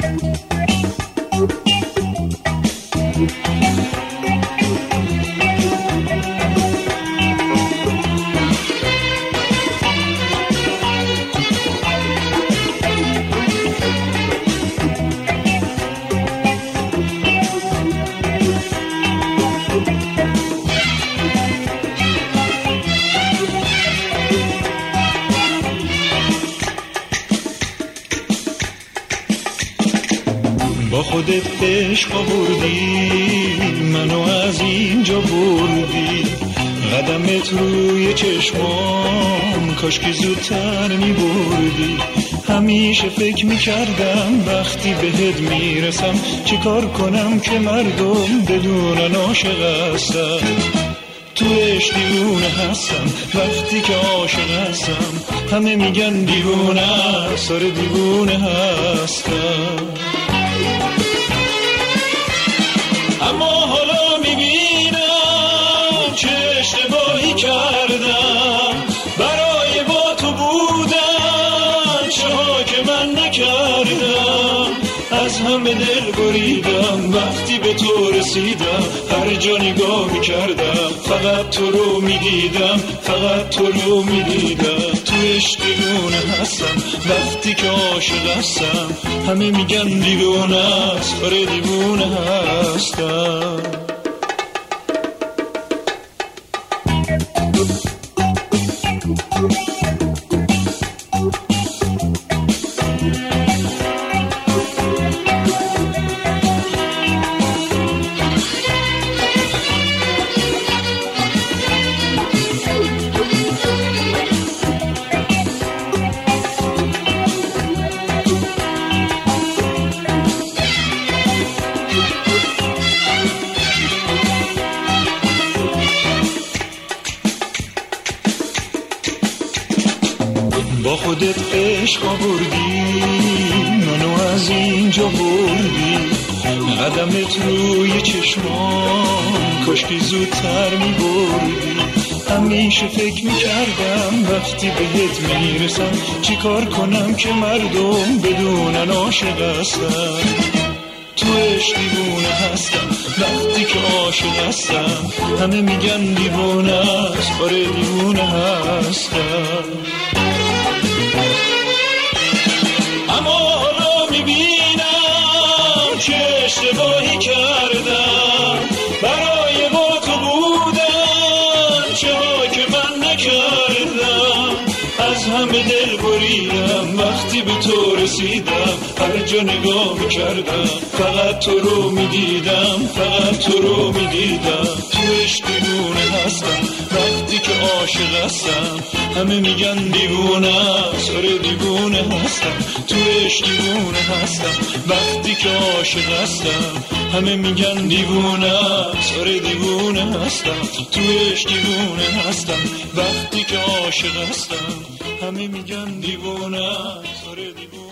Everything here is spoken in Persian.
با خودت عشق آوردی منو از اینجا بردی، قدمت روی چشمام کاش که زودتر میبردی. همیشه فکر میکردم وقتی بهت میرسم چه کار کنم که مردم بدونن عاشق هستم. تو عشق دیوونه هستم، وقتی که عاشق هستم همه میگن دیوونه است، آره دیوونه هستم. اما حالا میبینم چه اشتباهی کردم، برای با تو بودن چه ها که من نکردم. از همه دل بریدم وقتی به تو رسیدم، هر جا نگاه میکردم فقط تو رو میدیدم، فقط تو رو میدیدم. تو عشق دیوونه هستم، وقتی که عاشق هستم همه میگن دیوونه است، آره دیوونه هستم. با خودت عشق آوردی منو از اینجا بردی، قدمت روی چشمام کاش که زودتر میبردی. همیشه فکر میکردم وقتی بهت میرسم چی کار کنم که مردم بدونن عاشق هستم. تو عشق دیوونه هستم، وقتی که عاشق هستم همه میگن دیوونه است، آره دیوونه هستم. اما حالا میبینم چه اشتباهی کردم، برای با تو بودن چه ها که من نکردم. از همه دل بریدم وقتی به تو رسیدم، هر جا نگاه میکردم فقط تو رو میدیدم، فقط تو رو میدیدم. تو عشق دیوونه هستم، وقتی که عاشق هستم همه میگن دیوونه است، آره دیوونه هستم. تو عشق دیوونه هستم، وقتی که عاشق هستم همه میگن دیوونه است، آره دیوونه هستم. تو عشق دیوونه هستم، وقتی که عاشق هستم همه میگن دیوونه است، آره دیوونه.